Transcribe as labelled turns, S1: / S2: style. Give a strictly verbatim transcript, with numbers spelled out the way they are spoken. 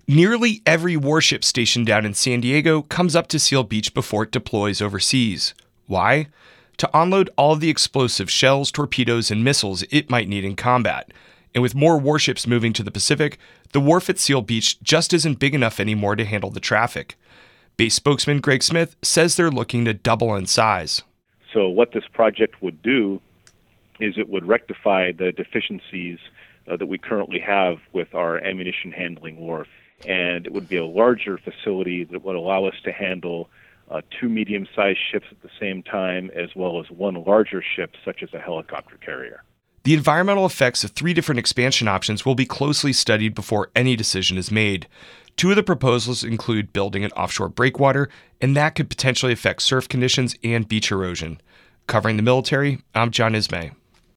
S1: Nearly every warship stationed down in San Diego comes up to Seal Beach before it deploys overseas. Why? To unload all of the explosive shells, torpedoes, and missiles it might need in combat. And with more warships moving to the Pacific, the wharf at Seal Beach just isn't big enough anymore to handle the traffic. Base spokesman Greg Smith says they're looking to double in size.
S2: So what this project would do is it would rectify the deficiencies uh, that we currently have with our ammunition handling wharf. And it would be a larger facility that would allow us to handle uh, two medium-sized ships at the same time, as well as one larger ship, such as a helicopter carrier.
S1: The environmental effects of three different expansion options will be closely studied before any decision is made. Two of the proposals include building an offshore breakwater, and that could potentially affect surf conditions and beach erosion. Covering the military, I'm John Ismay.